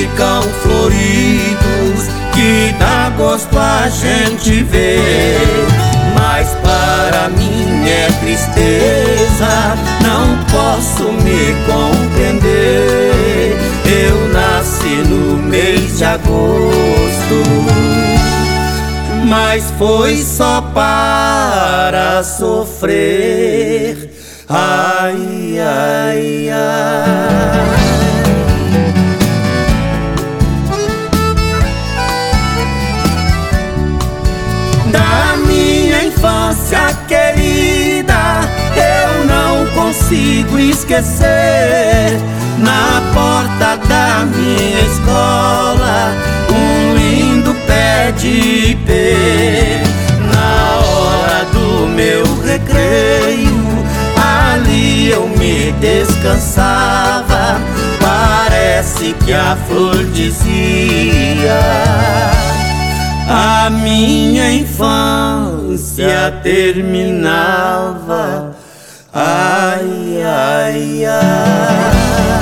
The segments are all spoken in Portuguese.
ficam floridos, que dá gosto a gente ver. Mas para minha tristeza, não posso me compreender. Eu nasci no mês de agosto, mas foi só para sofrer. Ai, ai, ai. Da minha infância querida, eu não consigo esquecer. Na porta da minha escola, um lindo pé de ipê. Na hora do meu recreio, ali eu me descansava. Parece que a flor dizia: a minha infância terminava. Ai, ai, ai.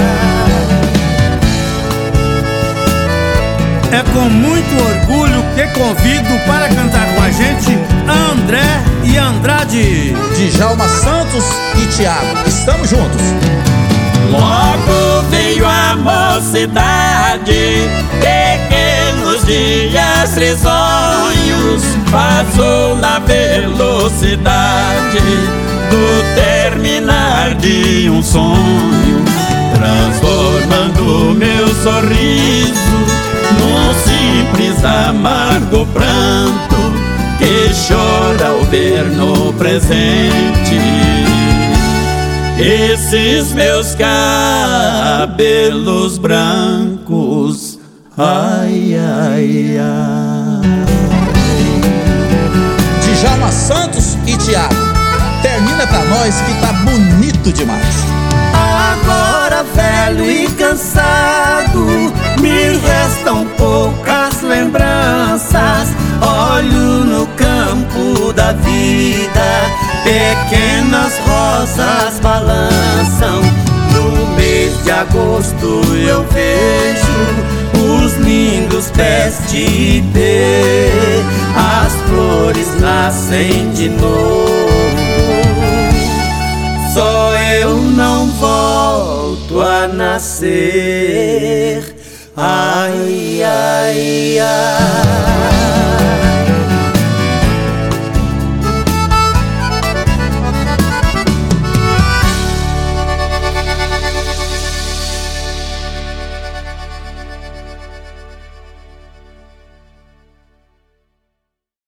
É com muito orgulho que convido para cantar com a gente André e Andrade, Djalma Santos e Thiago. Estamos juntos. Logo veio a mocidade, pequenos dias risonhos, passou na velocidade do terminar de um sonho, transformando meu sorriso num simples amargo pranto que chora ao ver no presente esses meus cabelos brancos. Ai, ai, ai. Djalma Santos e Thiago, termina pra nós que tá bonito demais. Agora velho e cansado, me restam poucas lembranças. Olho no campo da vida, pequenas rosas balançam. No mês de agosto eu vejo os lindos pés de ipê. As flores nascem de novo, só eu não volto a nascer. Ai, ai, ai.